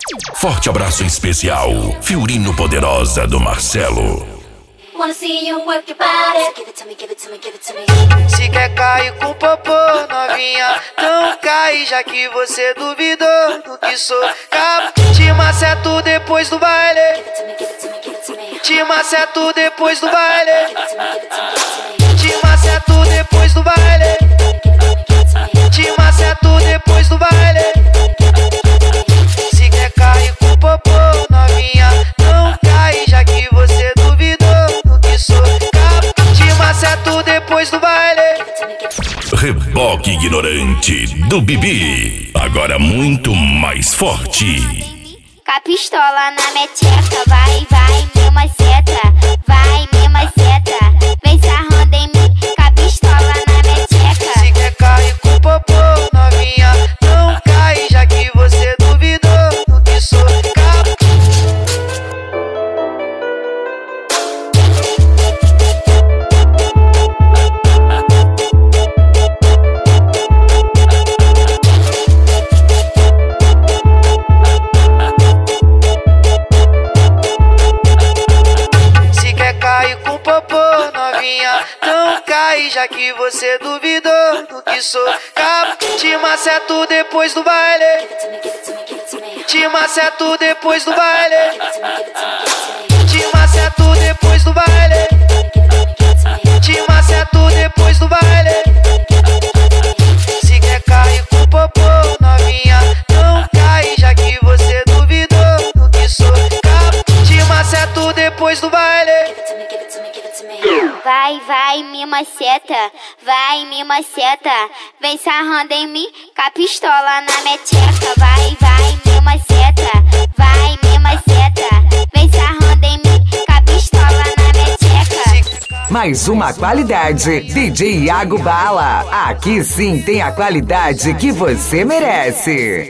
Forte abraço especial, Fiorino Poderosa do Marcelo. Wanna see you work your body. Give it to me, give it to me, give it to me. Se quer cair com popô, novinha, não cai, já que você duvidou do que sou. Te maceto depois do baile. Give it to me, give it to me, give it to me. Te maceto depois do baile. Give it to me, give it to me, give it to me. Te maceto depois do baile. Te maceto depois do baile. Se quer cair com popô, novinha, não cai, já que você duvidou do que sou. Te maceto depois do baile. Reboque ignorante do Bibi, agora muito mais forte. Com a pistola na meteca, vai, me maceta, vai, me maceta. Vem sarrando em mim, com a pistola na meteca. Se quer cair com popô, novinha, não cai, já que você duvidou do que sou. Se quer cair com popô, novinha, não cai, já que você duvidou do que sou. Te maceto depois do baile. Te maceto depois do baile. Te maceto depois do baile. Te maceto depois do baile. Se quer cair com popô, novinha, não cai, já que você duvidou do que sou. Te maceto depois do baile. Vai, me maceta, vai, me maceta. Vem sarrando em mim, com a pistola na meteca. Vai, me maceta, vai, me maceta. Vem sarrando em mim, com a pistola na meteca. Mais uma qualidade, DJ Iago Bala. Aqui sim tem a qualidade que você merece.